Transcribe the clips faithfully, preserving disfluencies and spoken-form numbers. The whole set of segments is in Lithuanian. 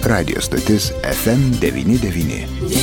radijo stotis F M devyni devyni.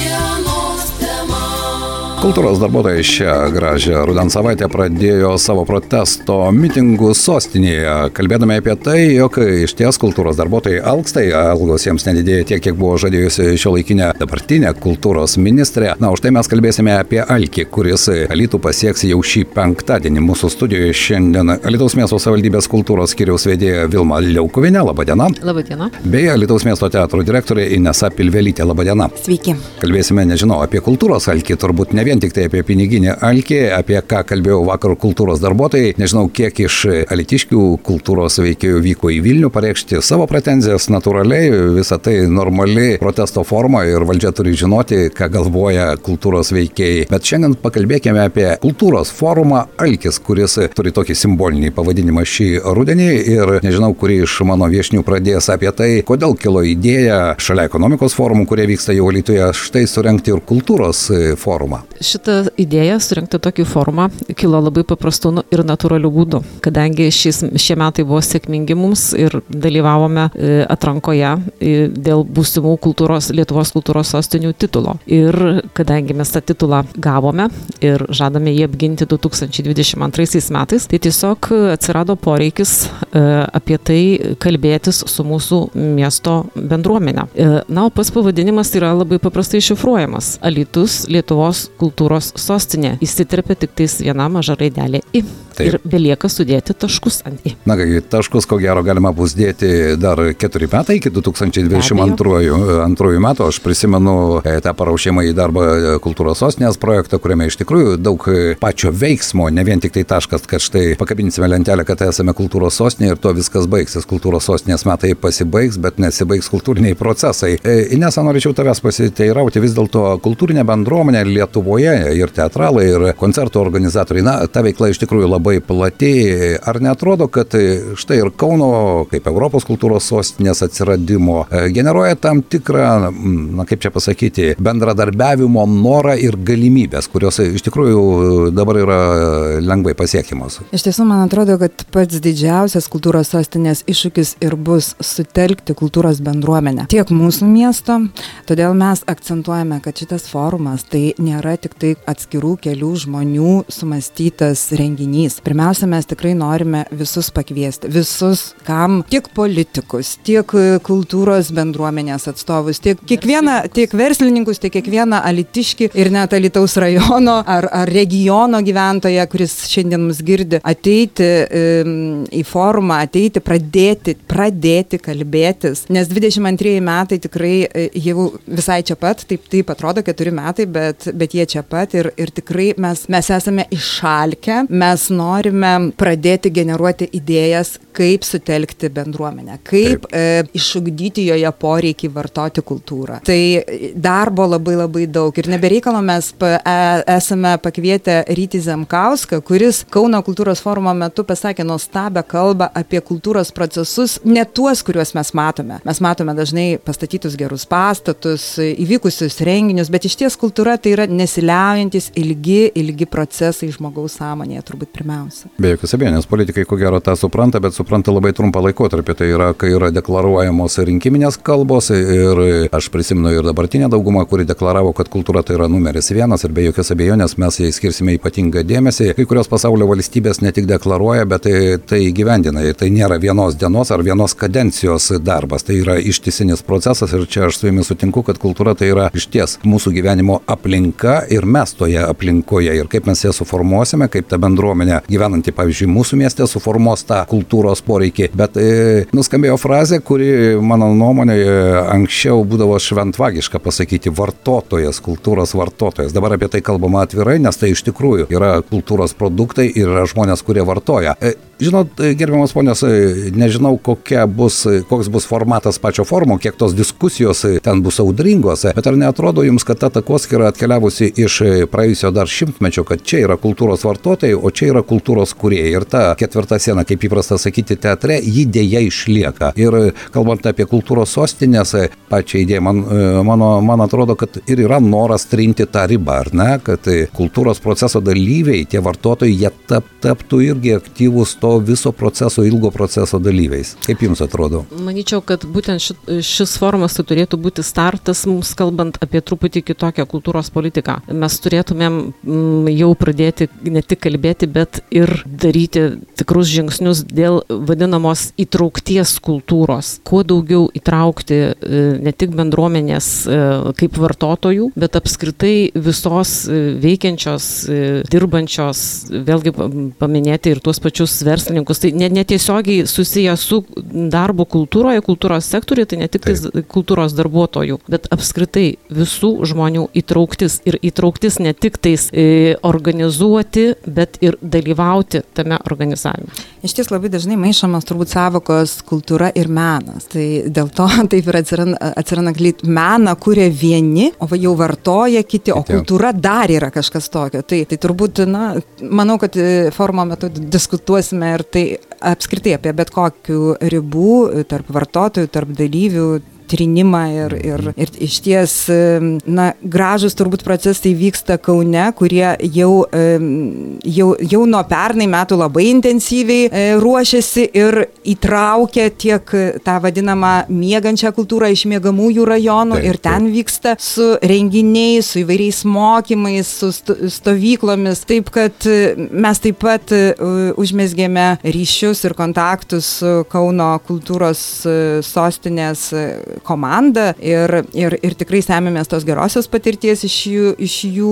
Kultūros darbuotojai šią gražią rudens savaitę pradėjo savo protesto mitingus sostinėje, kalbėdami apie tai, jog iš ties kultūros darbuotojai alksta, algos jiems nedidėja tiek, kiek buvo žadėjusi šiuolaikinė dabartinė kultūros ministrė. Na, už tai mes kalbėsime apie alkį, kuris Alytų pasieks jau šį penktadienį. Mūsų studijoje šiandien Alytaus miesto savivaldybės kultūros skyriaus vedėja Vilma Liaukuvienė. Labadiena. Labadiena. Bei Alytaus miesto teatro direktorė Inesa Pilvelytė. Labadiena. Sveiki. Kalbėsime, nežinau, apie kultūros alkį, turbūt ne vien tik tai apie piniginį alkį, apie ką kalbėjau vakar kultūros darbuotojai. Nežinau, kiek iš alytiškių kultūros veikėjų vyko į Vilnių pareikšti savo pretenzijas. Natūraliai, visa tai normali protesto forma ir valdžia turi žinoti, ką galvoja kultūros veikėjai. Bet šiandien pakalbėkime apie kultūros forumą Alkis, kuris turi tokį simbolinį pavadinimą šį rudenį ir nežinau, kuri iš mano viešnių pradės apie tai, kodėl kilo idėja šalia ekonomikos forumų, kurie vyksta jau Alytuje, štai surengti ir kultūros forumą. Šitą idėją surengti tokį forumą kilo labai paprastu ir natūraliu būdu, kadangi šis, šie metai buvo sėkmingi mums ir dalyvavome atrankoje dėl būsimų kultūros, Lietuvos kultūros sostinių titulo. Ir kadangi mes tą titulą gavome ir žadame jį apginti du tūkstančiai dvidešimt antraisiais metais, tai tiesiog atsirado poreikis apie tai kalbėtis su mūsų miesto bendruomenė. Na, o pats pavadinimas yra labai paprastai šifruojamas. Alytus, Lietuvos kultūros sostinė. Įsiterpia tik tais viena maža raidelė I. Taip. Ir belieka sudėti taškus ant I. Na, kai taškus, ko gero, galima bus dėti dar keturi metai iki du tūkstančiai dvidešimt antrųjų metų. Aš prisimenu tą paruošimą į darbą kultūros sostinės projektą, kuriame iš tikrųjų daug pačio veiksmo, ne vien tik tai taškas, kad štai pakabinsime lentelę, kad esame kultūros sostinė ir to viskas baigsis. Kultūros sostinės metai pasibaigs, bet nesibaigs kultūriniai procesai. Inesa, norėčiau tavęs pasiteirauti, vis dėlto kultūrinė bendruomenė Lietuvoje ir teatralai, ir koncertų organizatoriai, na, ta veikla iš tikrųjų labai plati. Ar neatrodo, kad štai ir Kauno, kaip Europos kultūros sostinės atsiradimo, generuoja tam tikrą, na, kaip čia pasakyti, bendradarbiavimo norą ir galimybės, kurios iš tikrųjų dabar yra lengvai pasiekimos? Iš tiesų, man atrodo, kad pats didžiausias kultūros sostinės iššūkis ir bus sutelkti kultūros bendruomenę tiek mūsų miesto, todėl mes akcentuojame, kad šitas forumas tai nėra tik tai atskirų kelių žmonių sumąstytas renginys. Pirmiausia, mes tikrai norime visus pakviesti, visus, kam, tiek politikus, tiek kultūros bendruomenės atstovus, tiek kiekvieną, tiek verslininkus, tiek kiekvieną alytiškį ir net Alytaus rajono ar, ar regiono gyventoją, kuris šiandien mus girdi, ateiti um, į forumą, ateiti, pradėti, pradėti kalbėtis, nes dvidešimt antrieji metai tikrai jau visai čia pat, taip, taip atrodo keturi metai, bet, bet jie čia pat ir, ir tikrai mes, mes esame išalkę, mes norime pradėti generuoti idėjas, kaip sutelkti bendruomenę, kaip e, išugdyti joje poreikį vartoti kultūrą. Tai darbo labai labai daug ir nebereikalo mes pa, e, esame pakvietę Rytį Zemkauską, kuris Kauno kultūros forumo metu pasakė nuostabią kalbą apie kultūros procesus, ne tuos, kuriuos mes matome. Mes matome dažnai pastatytus gerus pastatus, įvykusius renginius, bet iš ties kultūra tai yra nesiliaujantis ilgi, ilgi procesai žmogaus sąmonėje, turbūt pirmiausia. Be jokios abejonės, politikai ko gero tą supranta, bet supranta labai trumpą laikotarpį. Tai yra, kai yra deklaruojamos rinkiminės kalbos ir aš prisimenu ir dabartinę daugumą, kuri deklaravo, kad kultūra tai yra numeris vienas ir be jokios abejonės mes jai skirsime ypatingą dėmesį. Kai kurios pasaulio valstybės ne tik deklaruoja, bet tai, tai įgyvendina. Ir tai nėra vienos dienos ar vienos kadencijos darbas. Tai yra ištisinis procesas ir čia aš su jumis sutinku, kad kultūra tai yra išties mūsų gyvenimo aplinka ir mes toje aplinkoje. Ir kaip mes ją suformuosime, kaip ta bendruomenė gyvenanti, pavyzdžiui, mūsų mieste suformuos tą kultūros poreikį. Bet e, nuskambėjo frazė, kuri mano nuomonė anksčiau būdavo šventvagiška pasakyti vartotojas, kultūros vartotojas. Dabar apie tai kalbama atvirai, nes tai iš tikrųjų yra kultūros produktai ir yra žmonės, kurie vartoja. E, žinot, gerbiamas ponios, nežinau, kokia bus, koks bus formatas pačio forumo, kiek tos diskusijos ten bus audringos, bet ar neatrodo jums, kad ta takoskyra atkeliavusi iš praėjusio dar šimtmečio, kad čia yra kultūros vartotojai, o čia yra kultūros kūrėjai. Ir ta ketvirta siena, kaip įprasta sakyti teatre, ji dėja išlieka. Ir kalbant apie kultūros sostinės, pačią idėją, man, mano, man atrodo, kad ir yra noras trinti tą ribą, ar ne, kad kultūros proceso dalyviai, tie vartotojai, jie tap, taptų irgi aktyvūs to viso proceso, ilgo proceso dalyviais. Kaip jums atrodo? Manyčiau, kad būtent šit, šis forumas tai turėtų būti startas mums kalbant apie truputį kitokią kultūros politiką. Mes turėtumėm m, jau pradėti ne tik kalbėti, bet ir daryti tikrus žingsnius dėl vadinamos įtraukties kultūros. Kuo daugiau įtraukti e, ne tik bendruomenės e, kaip vartotojų, bet apskritai visos e, veikiančios, e, dirbančios, vėlgi paminėti ir tuos pačius verslininkus. Tai netiesiogiai susiję su darbu kultūroje, kultūros sektoriuje, tai ne tik tais kultūros darbuotojų, bet apskritai visų žmonių įtrauktis. Ir įtrauktis ne tik tais e, organizuoti, bet ir dalyvauti tame organizavime. Iš ties labai dažnai maišomas turbūt savokos kultūra ir menas. Tai dėl to taip ir atsiranda, atsiranda meną kuria vieni, o jau vartoja kiti, o kultūra dar yra kažkas tokio. Tai, tai turbūt, na, manau, kad forumo metu diskutuosime ir tai apskritai apie bet kokių ribų tarp vartotojų, tarp dalyvių, trinimą ir, ir, ir iš ties, na, gražus turbūt procesai vyksta Kaune, kurie jau, jau, jau nuo pernai metų labai intensyviai ruošiasi ir įtraukia tiek tą vadinamą miegančią kultūrą iš miegamųjų rajonų taip, ir ten taip. Vyksta su renginiais, su įvairiais mokymais, su stovyklomis, taip kad mes taip pat užmezgėme ryšius ir kontaktus su Kauno kultūros sostinės komanda ir, ir, ir tikrai semėmės tos gerosios patirties iš jų, iš jų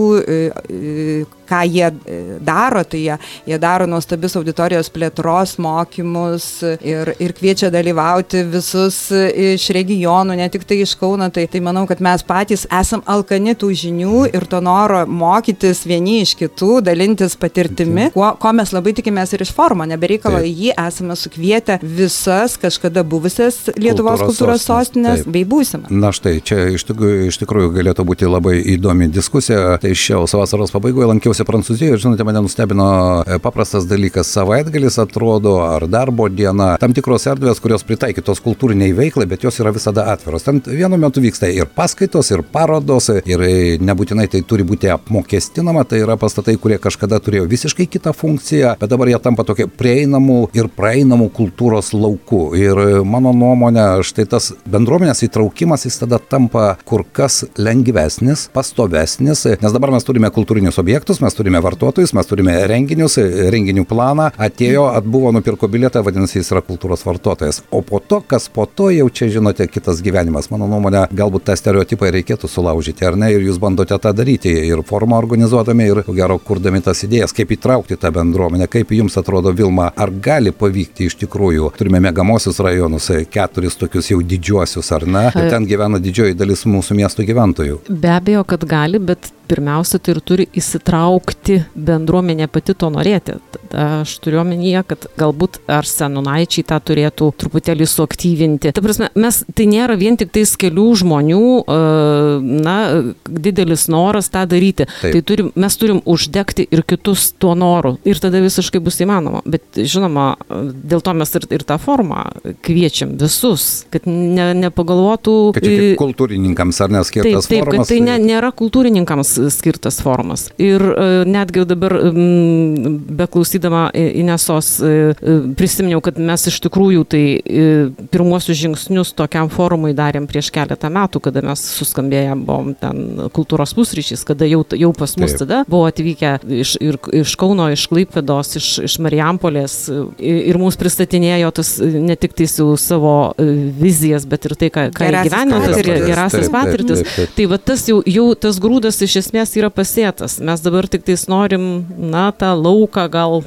ką jie daro, tai jie, jie daro nuostabius auditorijos plėtros mokymus ir, ir kviečia dalyvauti visus iš regionų, ne tik tai iš Kauno, tai, tai manau, kad mes patys esam alkani tų žinių ir to noro mokytis vieni iš kitų, dalintis patirtimi, ko, ko mes labai tikimės ir iš forumo, nebereikalo į jį esame sukvietę visas kažkada buvusias Lietuvos kultūros sostinės bei būsimą. Na štai, čia iš tikrųjų, iš tikrųjų galėtų būti labai įdomi diskusija. Tai šios vasaros pabaigoje lankiausi Prancūzijoje ir, žinote, mane nustebino paprastas dalykas, savaitgalis atrodo, ar darbo diena, tam tikros erdvės, kurios pritaikytos kultūriniai veiklai, bet jos yra visada atviros. Ten vienu metu vyksta ir paskaitos, ir parodos, ir nebūtinai tai turi būti apmokestinama, tai yra pastatai, kurie kažkada turėjo visiškai kitą funkciją, bet dabar jie tampa tokie prieinamų ir praeinamų kultūros laukų. Ir mano nuomonė, štai tas bendruomenės įtraukimas, jis tada tampa kur kas lengvesnis, pastovesnis, nes dabar mes turime kultūrinius objektus, mes turime vartotojus, mes turime renginius, renginių planą, atėjo, atbuvo, nupirko bilietą, vadinasi, jis yra kultūros vartotojas. O po to, kas po to jau čia, žinote, kitas gyvenimas. Mano nuomonė, galbūt tą stereotipą reikėtų sulaužyti, ar ne, ir jūs bandote tą daryti, ir formą organizuodami, ir gero kurdami tas idėjas, kaip įtraukti tą bendruomenę, kaip jums atrodo, Vilma, ar gali pavykti iš tikrųjų, turime miegamosius rajonus, keturis tokius jau didžiuosius, ar ne, ir ten gyvena didžioji dalis mūsų miesto gyventojų. Be abejo, kad gali, bet pirmiausia, tai ir turi įsitraukti bendruomenė pati to norėti. Aš turiu omenyje, kad galbūt ar seniūnaičiai tą turėtų truputėlį suaktyvinti. Ta prasme, mes, tai nėra vien tik tais kelių žmonių, na, didelis noras tą daryti. Taip. Tai turim, mes turim uždegti ir kitus tuo noru. Ir tada visiškai bus įmanoma. Bet, žinoma, dėl to mes ir, ir tą formą kviečiam visus, kad ne, nepagalvotų... Kad čia kaip kultūrininkams ar neskirtas taip, taip, formas. Taip, kad tai ne, nėra kultūrininkams skirtas formas. Ir netgi dabar beklausydama Inesos prisiminiau, kad mes iš tikrųjų tai pirmuosius žingsnius tokiam forumui darėm prieš keletą metų, kada mes suskambėjom buvom ten kultūros pusryčiais, kada jau, jau pas mus Taip. Tada buvo atvykę iš, ir, iš Kauno, iš Klaipėdos, iš, iš Marijampolės ir mums pristatinėjo tas ne tik tai su savo vizijas, bet ir tai, ką, ką gyvenime, tas gerasias patirtis. Taip, taip, taip. Tai va tas jau, jau tas grūdas iš esmės yra pasėtas. Mes dabar tik tais norim, na, tą lauką gal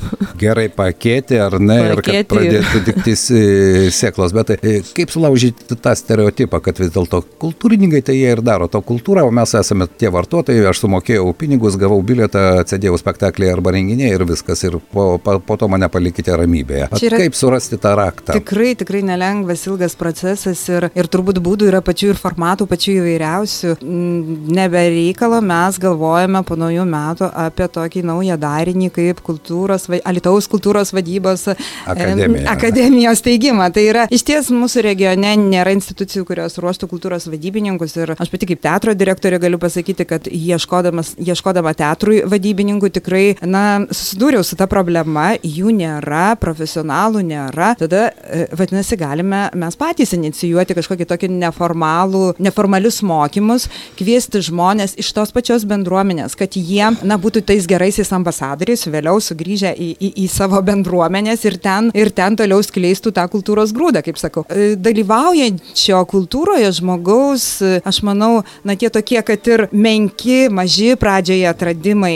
Gerai pakėti, ar ne, pakėti ir kad pradėtų diktis sėklos. Bet kaip sulaužyti tą stereotipą, kad vis dėlto kultūrininkai tai jie ir daro to kultūrą, o mes esame tie vartotojai, aš sumokėjau pinigus, gavau bilietą, atsėdėjau spektaklį arba renginį ir viskas, ir po, po, po to mane palikite ramybėje. Kaip surasti tą raktą? Tikrai, tikrai nelengvas, ilgas procesas ir, ir turbūt būdų yra pačių ir formatų, pačių įvairiausių. Nebereikalo mes galvojame po naujų metų apie tokį naują darinį kaip kultūros, Alytaus kultūros vadybos Akademija. akademijos steigimą. Tai yra, iš ties mūsų regione nėra institucijų, kurios ruoštų kultūros vadybininkus ir aš pati kaip teatro direktorė galiu pasakyti, kad ieškodama teatrui vadybininkų tikrai, na, susidūriau su ta problema, jų nėra, profesionalų nėra, tada, vadinasi, galime mes patys inicijuoti kažkokį tokį neformalų, neformalius mokymus, kviesti žmonės iš tos pačios bendruomenės, kad jie, na, būtų tais geraisiais ambasadoriais, vėliau sugrįžę į, į, į savo bendruomenės ir ten, ir ten toliau skleistų tą kultūros grūdą, kaip sakau. Dalyvaujančio kultūroje žmogaus, aš manau, na, tie tokie, kad ir menki, maži pradžioje atradimai,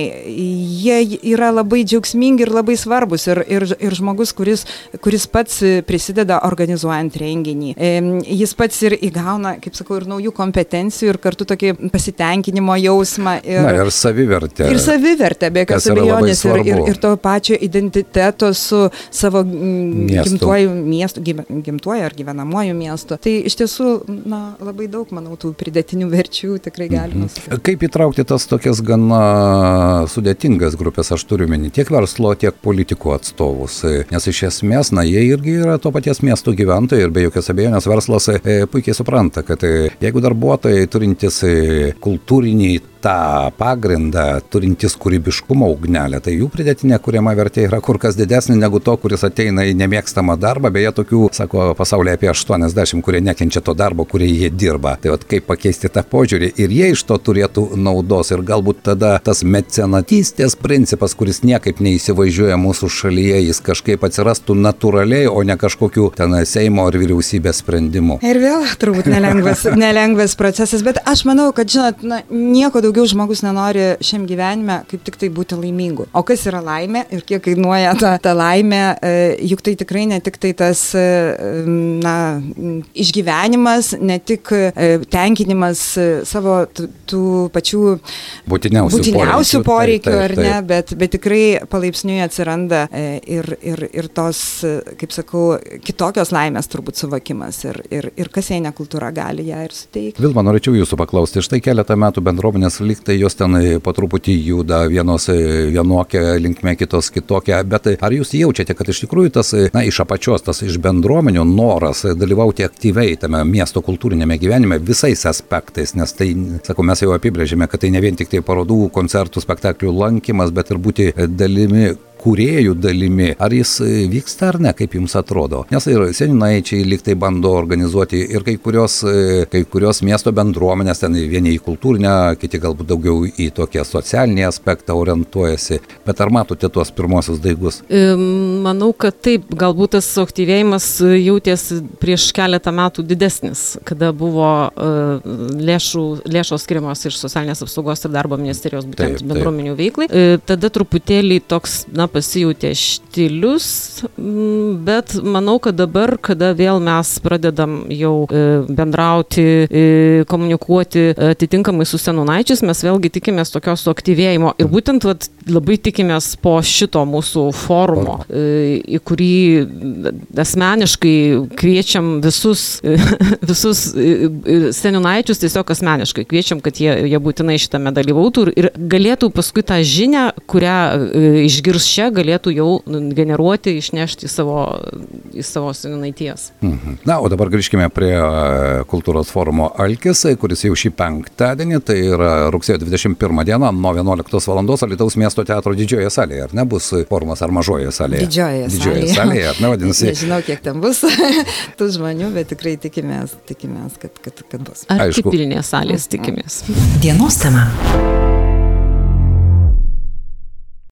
jie yra labai džiaugsmingi ir labai svarbus ir, ir, ir žmogus, kuris, kuris pats prisideda organizuojant renginį. Jis pats ir įgauna, kaip sakau, ir naujų kompetencijų ir kartu tokį pasitenkinimo jausmą. Ir, na, ir savivertę. Ir savivertę, be jokios abejonės. Ir, ir, ir to pačio identiteto su savo miestu. gimtuoju miestu, gimtuoju ar gyvenamuoju miestu. Tai iš tiesų, na, labai daug, manau, tų pridėtinių verčių tikrai galima. Mhm. Kaip įtraukti tas tokias gana sudėtingas grupės, aš turiu meni, tiek verslo, tiek politikų atstovus, nes iš esmės, na, jie irgi yra to paties miesto gyventojai ir be jokios abejonės verslas e, puikiai supranta, kad e, jeigu darbuotojai turintys e, kultūrinį tą pagrindą, turintys kūrybiškumo ugnelę, tai jų pridėtinė kuriama vertė yra kur kas didesnė negu to, kuris ateina į nemėgstamą darbą, beje, tokių, sako, pasaulyje apie aštuoniasdešimt, kurie nekenčia to darbo, kurie jie dirba. Tai vat kaip pakeisti tą požiūrį ir jie iš to turėtų naudos ir galbūt tada tas mecenatystės principas, kuris niekaip neįsivažiuoja mūsų šalyje, jis kažkaip atsirastų natūraliai, o ne kažkokiu ten Seimo ar vyriausybės sprendimu. Ir vėl turbūt nelengvas, nelengvas procesas, bet aš manau, kad, žinot, na, nieko daugiau žmogus nenori šiam gyvenime kaip tik tai būti laimingu. O kas yra laimė ir kiek kainuoja ta, ta laimė, juk tai tikrai ne tik tai tas, na, išgyvenimas, ne tik tenkinimas savo tų pačių būtiniausių, būtiniausių poreikių, taip, taip, ar ne, bet, bet tikrai palaipsniui atsiranda ir, ir, ir tos, kaip sakau, kitokios laimės turbūt suvokimas ir, ir, ir kas jei ne kultūra gali ją ir suteikti. Vilma, norėčiau jūsų paklausti, štai keletą metų bendruomenės lyg tai jos ten po truputį juda, vienos vienokia linkme, kitos kitokia, bet ar jūs jaučiate, kad iš tikrųjų tas, na, iš apačios, tas iš bendruomenių noras dalyvauti aktyviai tame miesto kultūrinėme gyvenime visais aspektais, nes tai, sakau, mes jau apibrėžėme, kad tai ne vien tik tai parodų, koncertų, spektaklių lankymas, bet ir būti dalimi, kūrėjų dalimi. Ar jis vyksta ar ne, kaip jums atrodo? Nes ir seniūnaičiai lyg tai bando organizuoti ir kai kurios, kai kurios miesto bendruomenės, ten vieni į kultūrinę, kiti galbūt daugiau į tokią socialinį aspektą orientuojasi. Bet ar matote tuos pirmosius daigus? Manau, kad taip, galbūt tas suaktyvėjimas jautėsi prieš keletą metų didesnis, kada buvo lėšų, lėšos skiriamos iš socialinės apsaugos ir darbo ministerijos būtent taip, bendruomenių veiklai. Tada truputėlį toks, na, pasijautė štilius, bet manau, kad dabar, kada vėl mes pradedam jau bendrauti, komunikuoti atitinkamai su seniūnaičiais, mes vėlgi tikimės tokios suaktyvėjimo ir būtent vat, labai tikimės po šito mūsų forumo, į kurį asmeniškai kviečiam visus, visus seniūnaičius tiesiog asmeniškai kviečiam, kad jie, jie būtinai šitame dalyvautų ir galėtų paskui tą žinią, kurią išgirs čia, galėtų jau generuoti, išnešti į savo, į savo seniūnaitijas. Mhm. Na, o dabar grįžkime prie kultūros forumo Alkis, kuris jau šį penktadienį, tai yra rugsėjo dvidešimt pirmą dieną, nuo vienuoliktos valandos Alytaus miesto teatro didžiojoje salėje. Ar nebus forumas ar mažojoje salėje? Didžiojoje, didžiojoje salėje. Ar ne, vadinasi? Nežinau, kiek ten bus tų žmonių, bet tikrai tikimės, tikimės kad, kad, kad bus. Ar kaip pilnės salės tikimės? Dienos tema.